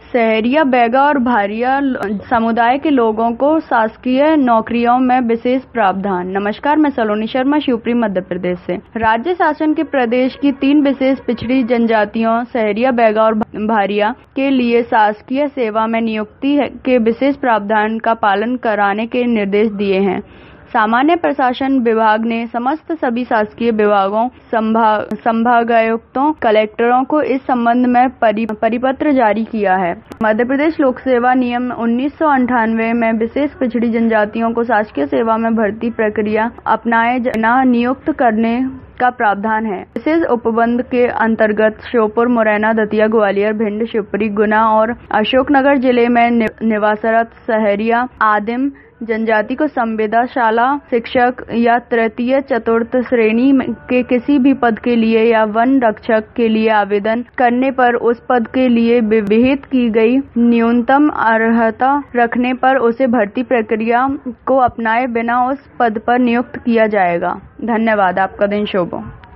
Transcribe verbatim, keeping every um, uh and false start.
सहरिया, बैगा और भारिया समुदाय के लोगों को शासकीय नौकरियों में विशेष प्रावधान। नमस्कार, मैं सलोनी शर्मा, शिवपुरी, मध्य प्रदेश से। राज्य शासन के प्रदेश की तीन विशेष पिछड़ी जनजातियों सहरिया, बैगा और भारिया के लिए शासकीय सेवा में नियुक्ति के विशेष प्रावधान का पालन कराने के निर्देश दिए हैं। सामान्य प्रशासन विभाग ने समस्त सभी शासकीय विभागों, संभाग संभागायुक्तों, कलेक्टरों को इस संबंध में परि, परिपत्र जारी किया है। मध्य प्रदेश लोक सेवा नियम उन्नीस सौ अंठानवे में विशेष पिछड़ी जनजातियों को शासकीय सेवा में भर्ती प्रक्रिया अपनाए बिना नियुक्त करने का प्रावधान है। विशेष उपबंध के अंतर्गत श्योपुर, मुरैना, दतिया, ग्वालियर, भिंड, शिवपुरी, गुना और अशोकनगर जिले में निवासरत सहरिया आदिम जनजाति को संविदाशाला शिक्षक या तृतीय चतुर्थ श्रेणी के किसी भी पद के लिए या वन रक्षक के लिए आवेदन करने पर उस पद के लिए विहित की गई न्यूनतम अर्हता रखने पर उसे भर्ती प्रक्रिया को अपनाए बिना उस पद पर नियुक्त किया जाएगा। धन्यवाद। आपका दिन शुभ हो।